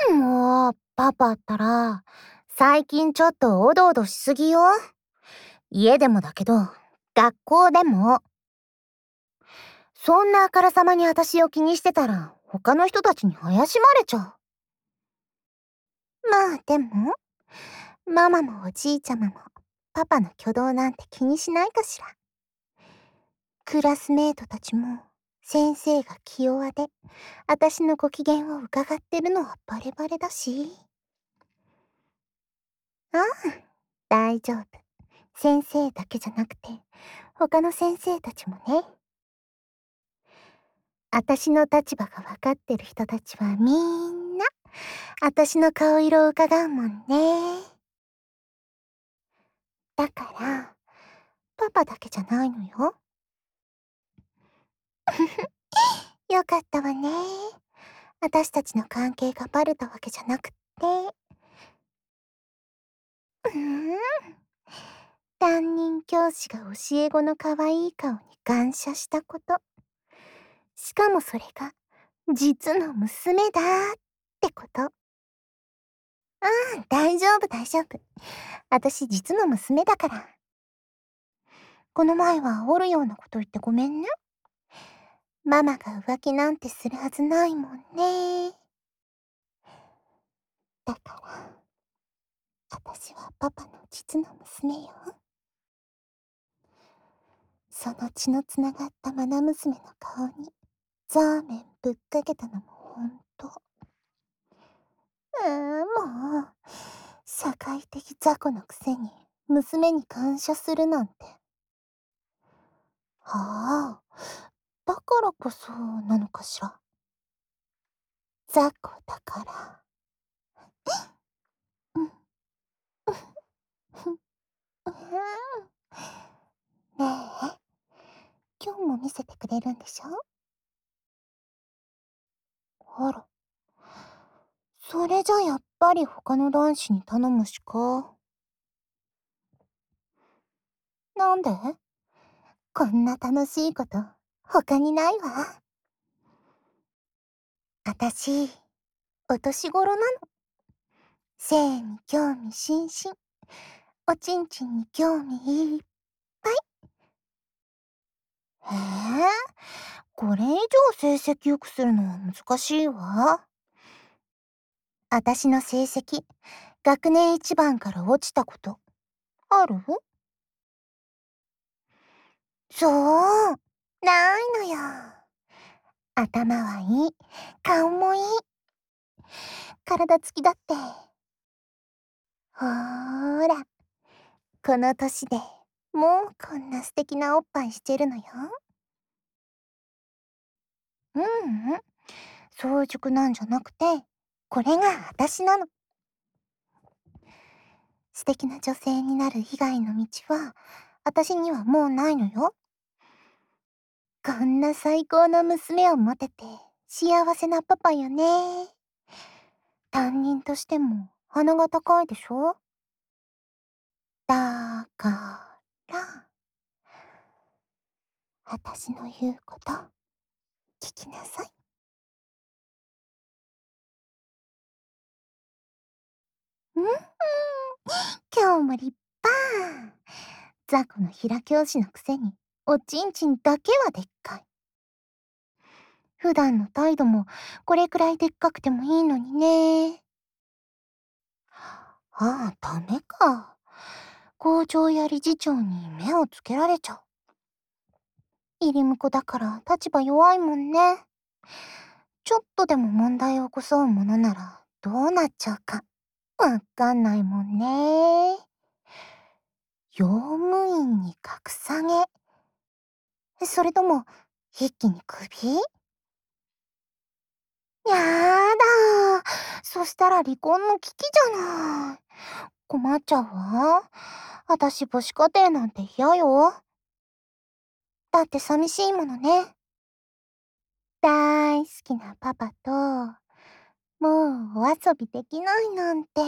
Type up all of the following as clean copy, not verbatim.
もう、パパったら、最近ちょっとおどおどしすぎよ。家でもだけど、学校でも。そんなあからさまに私を気にしてたら、他の人たちに怪しまれちゃう。まあでも、ママもおじいちゃまも、パパの挙動なんて気にしないかしら。クラスメートたちも、先生が気弱で、私のご機嫌を伺ってるのはバレバレだし。ああ、大丈夫。先生だけじゃなくて、他の先生たちもね。私の立場が分かってる人たちはみんな、私の顔色を伺うもんね。だから、パパだけじゃないのよ。よかったわね。私たちの関係がバレたわけじゃなくって。担任教師が教え子の可愛い顔に感謝したこと。しかもそれが、実の娘だってこと。大丈夫大丈夫。私実の娘だから。この前はおるようなこと言ってごめんね。ママが浮気なんてするはずないもんね。だから、私はパパの実の娘よ。その血のつながった愛娘の顔に、ザーメンぶっかけたのもほんと。もう、社会的雑魚のくせに、娘に感謝するなんて。ああ、だからこそなのかしら。雑魚だから。うん。ねえ、今日も見せてくれるんでしょ？あら、それじゃやっぱり他の男子に頼むしか。なんで？こんな楽しいこと他にないわ。あたし、お年頃なの。性に興味津々。おちんちんに興味いっぱい。へえ、これ以上成績良くするのは難しいわ。あたしの成績、学年一番から落ちたこと、ある？そう、ないのよ。頭はいい、顔もいい。体つきだって。ほーら、この年でもうこんな素敵なおっぱいしてるのよ。ううん、早熟なんじゃなくて、これが私なの。素敵な女性になる以外の道は、私にはもうないのよ。こんな最高の娘を持てて、幸せなパパよね。担任としても鼻が高いでしょ？だから、私の言うこと、聞きなさい。うん、今日も立派。雑魚の平教師のくせに、おちんちんだけはでっかい。普段の態度もこれくらいでっかくてもいいのにね。ああ、ダメか。校長や理事長に目をつけられちゃう。入り婿だから立場弱いもんね。ちょっとでも問題を起こそうものならどうなっちゃうかわかんないもんね。用務員に格下げ。それとも一気にクビ？やだ。そしたら離婚の危機じゃない。困っちゃうわ。あたし母子家庭なんて嫌よ。だって寂しいものね。大好きなパパと、もうお遊びできないなんて。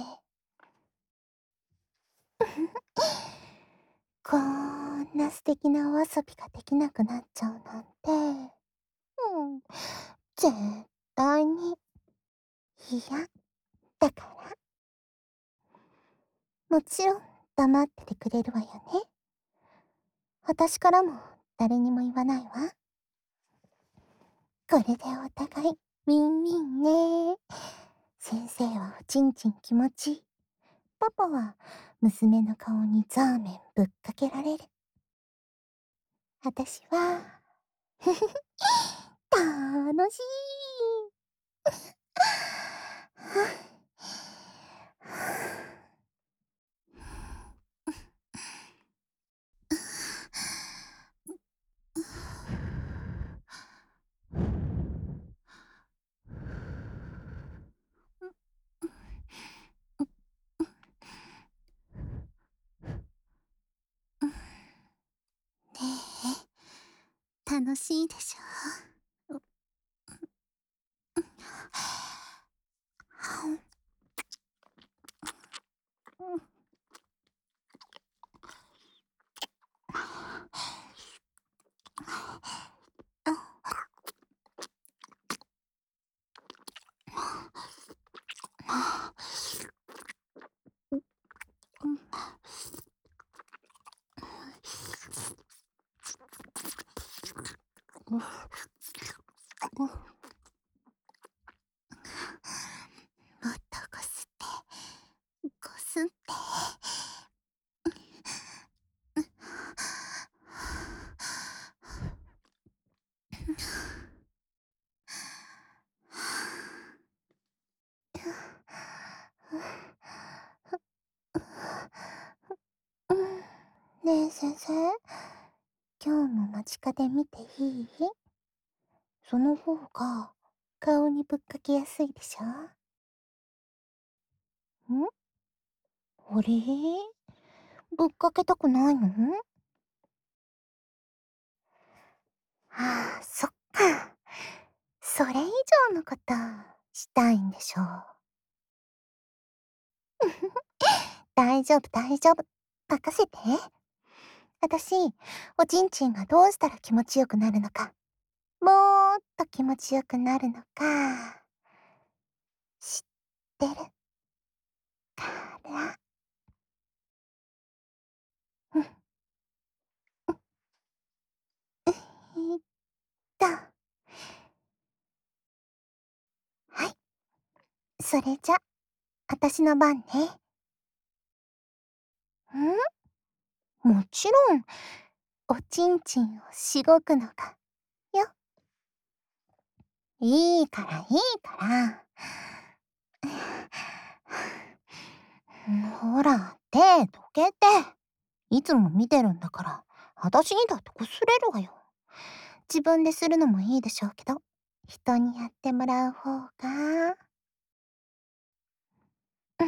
こんな素敵なお遊びができなくなっちゃうなんて。うん、絶対にいや、だから、もちろん黙っててくれるわよね。私からも誰にも言わないわ。これでお互いウィンウィンね。先生はおちんちん気持ちいい。パパは娘の顔にザーメンぶっかけられる。私は、ふふふ、楽しい。ねえ、楽しいでしょ？もっとこすって、こすって。ねえ先生、今日も間近で見ていい？その方が顔にぶっかけやすいでしょ？あれ、ぶっかけたくないの？ああ、そっか。それ以上のことしたいんでしょ？大丈夫大丈夫。任せて。私、おちんちんがどうしたら気持ちよくなるのか、もっと気持ちよくなるのか、知ってるから。うん、えっと、はい。それじゃ、あたしの番ね。もちろん、おちんちんをしごくのが、よ。いいからいいから。ほら、手どけて。いつも見てるんだから、あたしにだってこすれるわよ。自分でするのもいいでしょうけど、人にやってもらう方が。うん。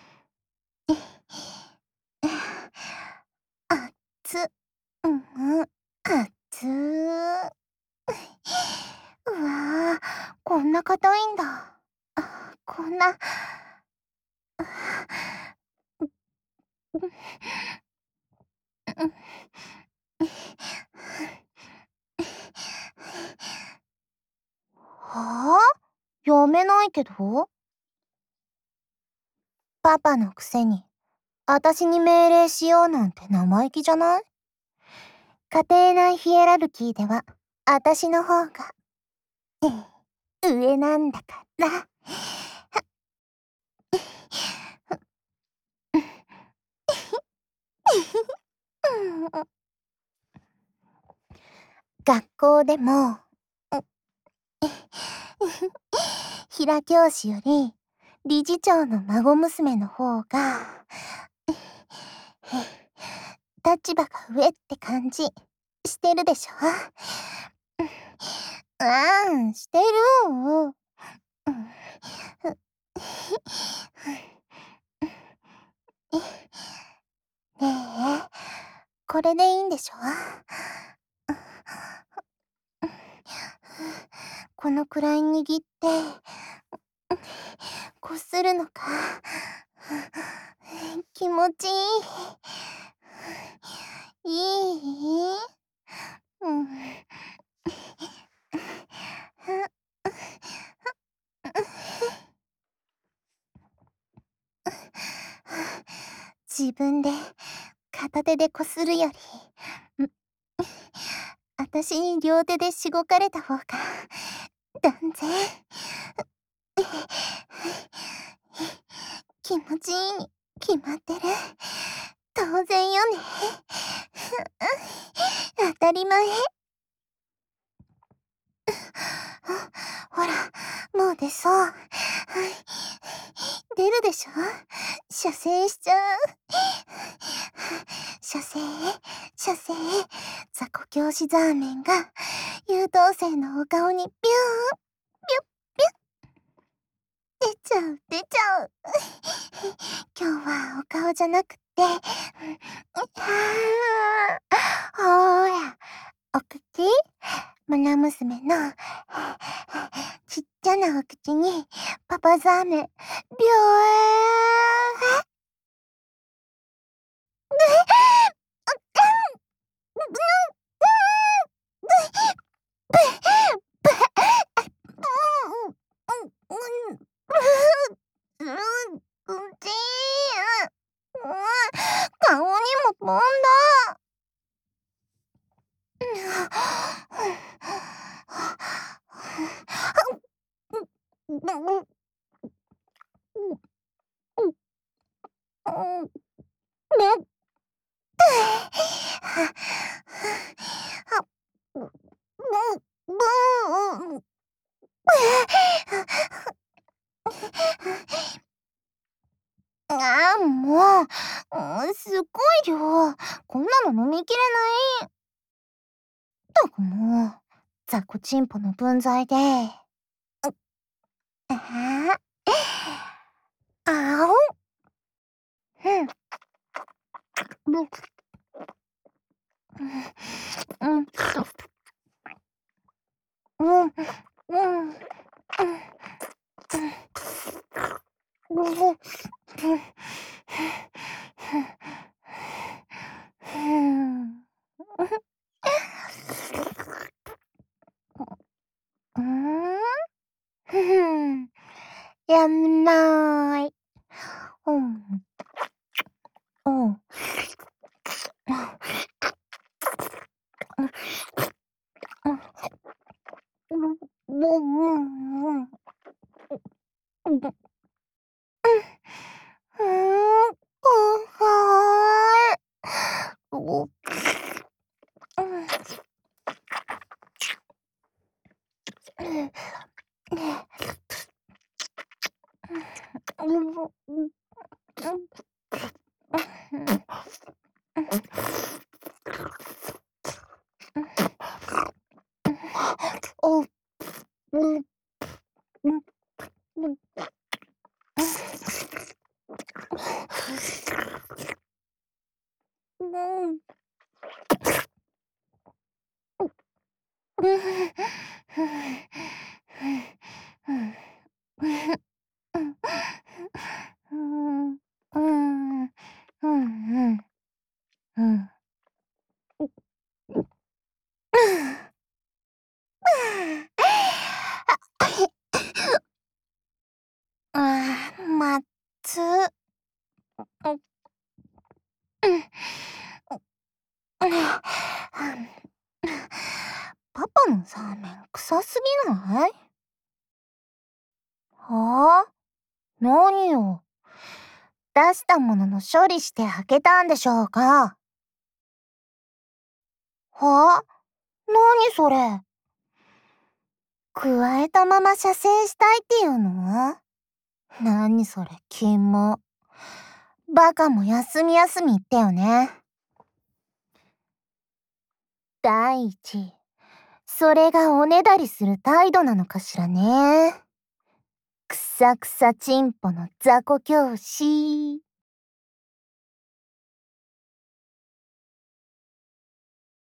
あっつ。うん、あっつ。うわー、こんな硬いんだ。こんな。はあ？読めないけど？パパのくせに、あたしに命令しようなんて生意気じゃない？家庭内ヒエラルキーでは、あたしの方が、上なんだから。学校でも、平教師より、理事長の孫娘の方が、立場が上って感じ、してるでしょ？してる。ねえ、これでいいんでしょ？このくらい握って、こするのか。気持ちいい？いい？うん。 自分で片手でこするより、私に両手でしごかれた方が断然気持ちいいに決まってる。当然よね。当たり前。ほら、もう出そう。出るでしょ？射精しちゃう。射精、射精、雑魚教師ザーメンが優等生のお顔にビューン、ピュッピュッ。出ちゃう、出ちゃう。今日はお顔じゃなくて、ほーら、お口、愛娘のちっちゃなお口にパパザーメン、ビューン。顔にも飛んだ。ああ、もう、すっごい量。こんなの飲みきれない。ったくもう、雑魚チンポの分際で。ああお。うん。うん。うん。うん。うん。うん。やんない。うん。うん。まっつ。パパのサーメン臭すぎない？はあ？何よ。出したものの処理して開けたんでしょうか？はあ？何それ？加えたまま射精したいっていうの？何それ、キモ。バカも休み休み言ってよね。第一、それがおねだりする態度なのかしらね。くさくさチンポの雑魚教師。